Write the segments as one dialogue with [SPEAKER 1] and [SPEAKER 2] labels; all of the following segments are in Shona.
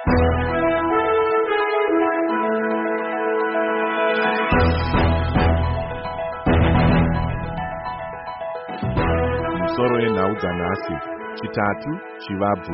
[SPEAKER 1] Musoro yenhau dzanhasi chitatu chivabvu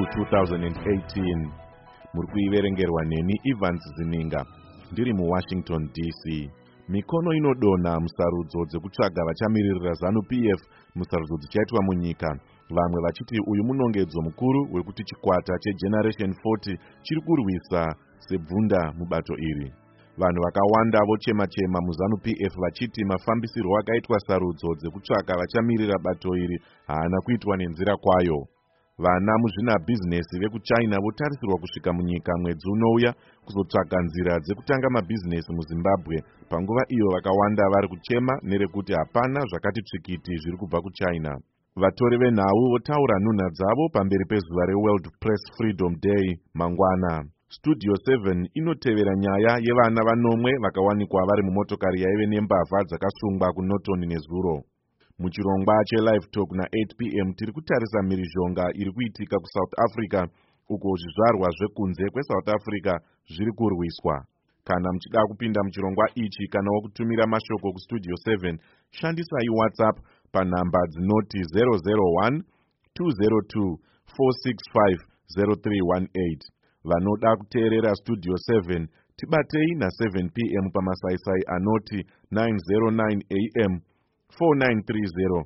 [SPEAKER 1] 2018 muri kuiverengerwa neni Evans Zininga ndiri muWashington DC. Mikono inodonha musarudzo dzekutsvaga vachamiririra ZANU-PF musarudzo dzichaitwa munyika, vamwe vachiti uyu munongedzo mukuru wekuti chikwata cheGeneration 40 chiri kurwisa sebvunda mubato iri. Vanhu vakawanda vochema-chema muZANU-PF vachiti mafambisirwo akaitwa sarudzo dzekutsvaka vachamirira bato iri haana kuitwa nenzira kwayo. Vana muzvinabhizinesi vekuChina votarisirwa kusvika munyika mwedzi unouya kuzotsvaka nzira dzekutanga mabhizinesi muZimbabwe, panguva iyo vakawanda vari kuchema nerekuti hapana zvakati tsvikiti zviri kubva kuChina. Vatori venhau votaura nhunha dzavo pamberi pezuva reWorld Press Freedom Day mangwana. Studio 7 inotevera nyaya yevana vanomwe vakawanikwa vari mumotokari yaive nembavha dzakasungwa kuNorton nezuro. Muchirongwa cheLive Talk na8 p.m. tiri kutarisa mhirizhonga iri kuitika kuSouth Africa, uko zvizvarwa zvekunze kweSouth Africa zviri kurwiswa. Kana muchida kupinda muchirongwa ichi kana wokutumira mashoko kuStudio 7, shandisai WhatsApp panhamba dzinoti 001 202 465 0318. Vanoda kuteerera Studio 7 tibatei na7 p.m. pamasaisai anoti 909 a.m. 4930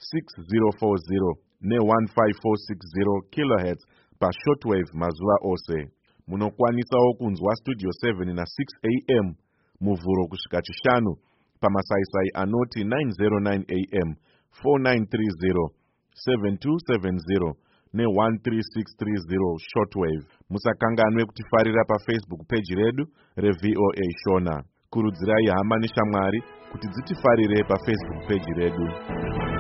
[SPEAKER 1] 6040 ne15460 kHz pashortwave mazuva ose. Munokwanisawo kunzwa Studio 7 na 6 a.m. muvhuro kusvika chishanu pamasaisai anoti 909 a.m. 4930 7270 ne13630 shortwave. Musakanganwe kutifarira paFacebook page redu reVOA Shona. Kurudzirai hama neshamwari kuti dzitifarire paFacebook page redu.